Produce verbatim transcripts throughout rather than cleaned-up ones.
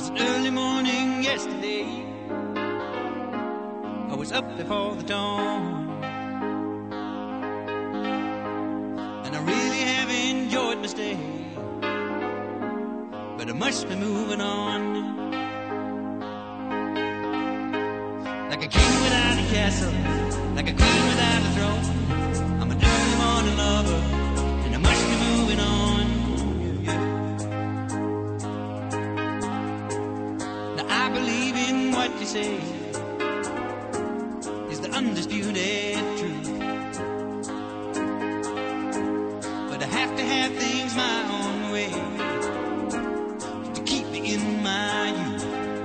was early morning yesterday. I was up before the dawn, and I really have enjoyed my stay, but I must be moving on. Like a king without a castle, like a queen without a throne, I'm an early morning lover, and I must be moving on. Yeah, yeah. Now I believe in what you say is the undisputed truth, but I have to have things my own way to keep me in my youth.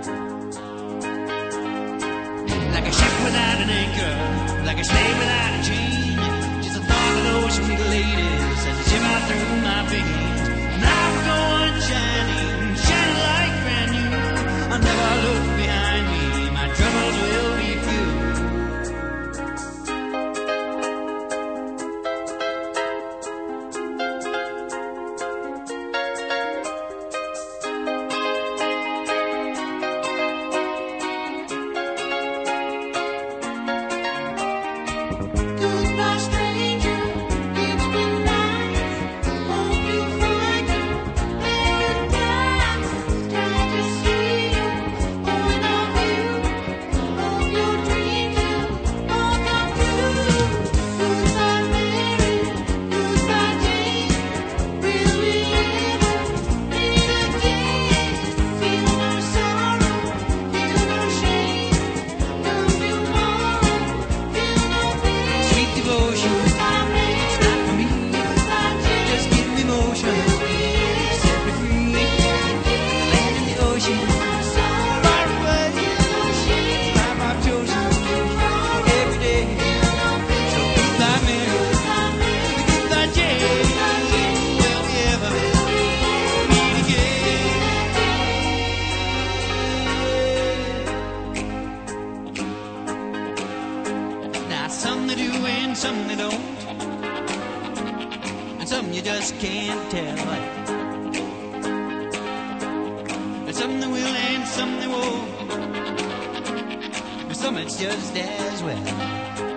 Like a ship without an anchor, like a slave without a chain, just a thought of those sweet ladies as they shiver through my veins. And I will go on shining, shining like brand new. I'll never look behind me, my troubles will be few. Goodbye, stranger. It's been nice. Hope you find your paradise. Glad to see you. Point of view. Hope your dreams will all come true. Goodbye, Mary. Goodbye, Jane. Will we ever meet again? Feel no sorrow. Feel no shame. Come tomorrow. Feel no pain. Sweet devotion, it's not for me. Just give me motion, set me free. Land in the ocean, far away. Life I've chosen every day. So goodbye, Mary. Goodbye, Jane. Will we ever meet again? Now some they do and some they don't, and some you just can't tell. And some they will and some they won't, but some it's just as well.